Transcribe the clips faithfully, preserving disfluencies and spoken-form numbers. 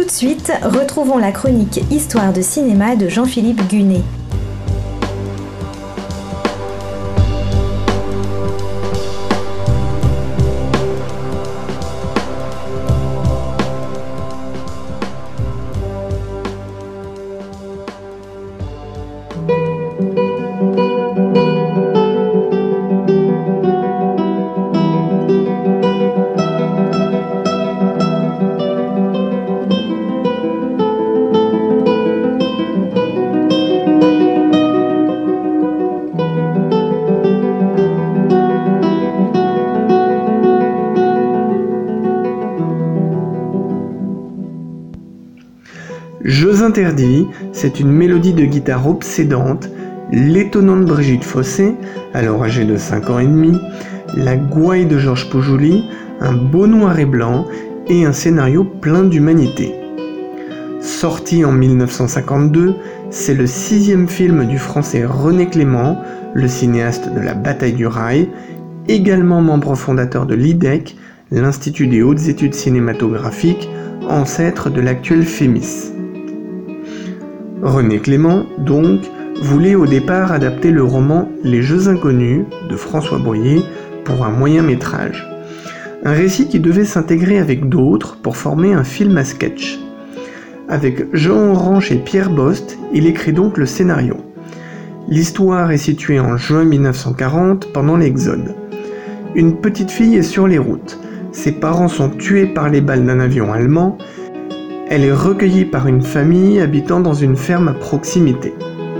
Tout de suite, retrouvons la chronique Histoire de cinéma de Jean-Philippe Gunet. Jeux interdits, c'est une mélodie de guitare obsédante, l'étonnante Brigitte Fossé, alors âgée de cinq ans et demi, la gouaille de Georges Poujouli, un beau noir et blanc et un scénario plein d'humanité. Sorti en mille neuf cent cinquante-deux, c'est le sixième film du français René Clément, le cinéaste de La Bataille du Rail, également membre fondateur de l'I D E C, l'Institut des hautes études cinématographiques, ancêtre de l'actuel Fémis. René Clément, donc, voulait au départ adapter le roman Les Jeux inconnus de François Boyer pour un moyen métrage. Un récit qui devait s'intégrer avec d'autres pour former un film à sketch. Avec Jean Orange et Pierre Bost, il écrit donc le scénario. L'histoire est située en juin mille neuf cent quarante, pendant l'Exode. Une petite fille est sur les routes. Ses parents sont tués par les balles d'un avion allemand. Elle est recueillie par une famille habitant dans une ferme à proximité.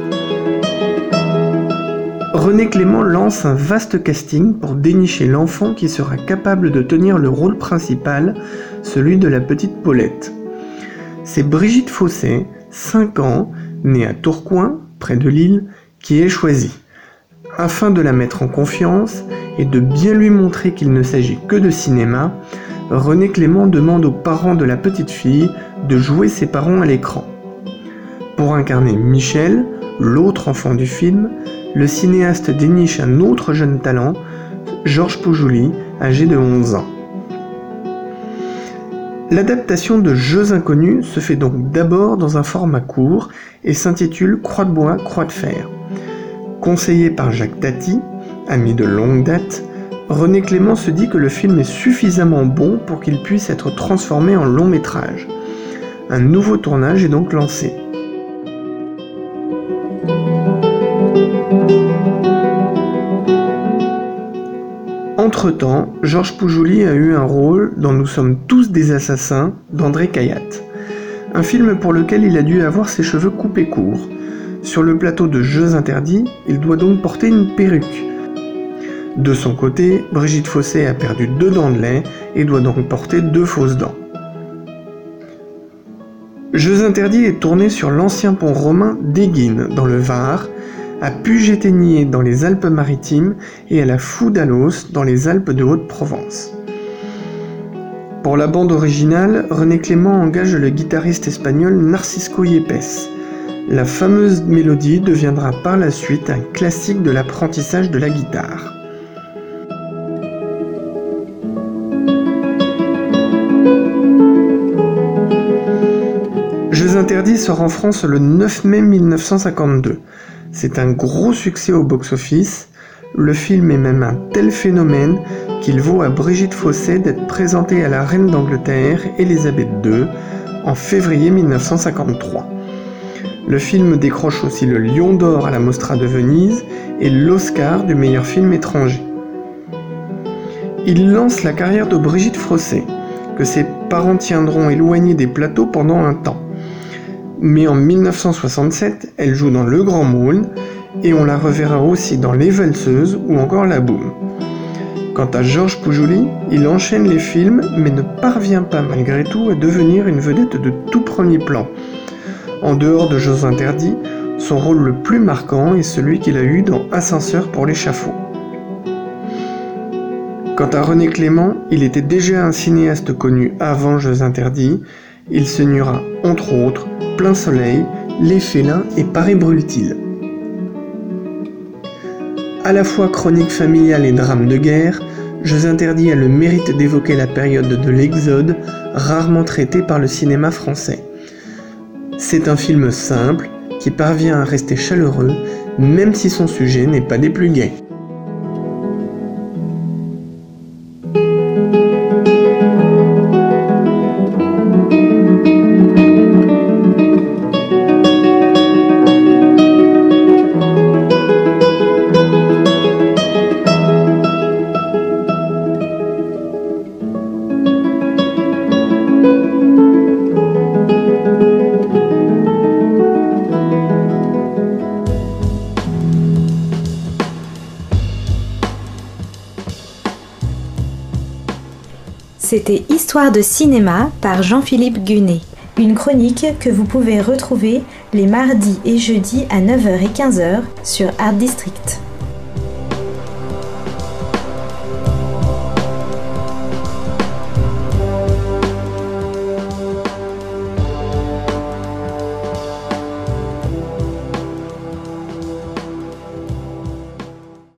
René Clément lance un vaste casting pour dénicher l'enfant qui sera capable de tenir le rôle principal, celui de la petite Paulette. C'est Brigitte Fossé, cinq ans, née à Tourcoing, près de Lille, qui est choisie. Afin de la mettre en confiance et de bien lui montrer qu'il ne s'agit que de cinéma, René Clément demande aux parents de la petite fille de jouer ses parents à l'écran. Pour incarner Michel, l'autre enfant du film, le cinéaste déniche un autre jeune talent, Georges Poujouli, âgé de onze ans. L'adaptation de Jeux inconnus se fait donc d'abord dans un format court et s'intitule Croix de bois, croix de fer. Conseillé par Jacques Tati, ami de longue date, René Clément se dit que le film est suffisamment bon pour qu'il puisse être transformé en long métrage. Un nouveau tournage est donc lancé. Entre-temps, Georges Poujouli a eu un rôle dans Nous sommes tous des assassins d'André Cayatte. Un film pour lequel il a dû avoir ses cheveux coupés courts. Sur le plateau de Jeux interdits, il doit donc porter une perruque. De son côté, Brigitte Fossé a perdu deux dents de lait et doit donc porter deux fausses dents. Jeux interdits est tourné sur l'ancien pont romain d'Éguines, dans le Var, à Puget-Théniers dans les Alpes-Maritimes et à la Foudalos dans les Alpes de Haute-Provence. Pour la bande originale, René Clément engage le guitariste espagnol Narcisco Yepes. La fameuse mélodie deviendra par la suite un classique de l'apprentissage de la guitare. Jeux interdits sort en France le neuf mai mille neuf cent cinquante-deux. C'est un gros succès au box-office. Le film est même un tel phénomène qu'il vaut à Brigitte Fossé d'être présentée à la reine d'Angleterre, Élisabeth deux, en février mille neuf cent cinquante-trois. Le film décroche aussi le Lion d'Or à la Mostra de Venise et l'Oscar du meilleur film étranger. Il lance la carrière de Brigitte Fossé, que ses parents tiendront éloignés des plateaux pendant un temps. Mais en mille neuf cent soixante-sept, elle joue dans Le Grand Moulin et on la reverra aussi dans Les Valseuses ou encore La Boum. Quant à Georges Poujouli, il enchaîne les films mais ne parvient pas malgré tout à devenir une vedette de tout premier plan. En dehors de Jeux interdits, son rôle le plus marquant est celui qu'il a eu dans Ascenseur pour l'échafaud. Quant à René Clément, il était déjà un cinéaste connu avant Jeux interdits. Il signera, entre autres, Plein Soleil, Les Félins et Paris brûle-t-il. À la fois chronique familiale et drame de guerre, Josinterdit a le mérite d'évoquer la période de l'Exode, rarement traitée par le cinéma français. C'est un film simple, qui parvient à rester chaleureux, même si son sujet n'est pas des plus gais. C'était Histoire de cinéma par Jean-Philippe Gunet. Une chronique que vous pouvez retrouver les mardis et jeudis à neuf heures et quinze heures sur Art District.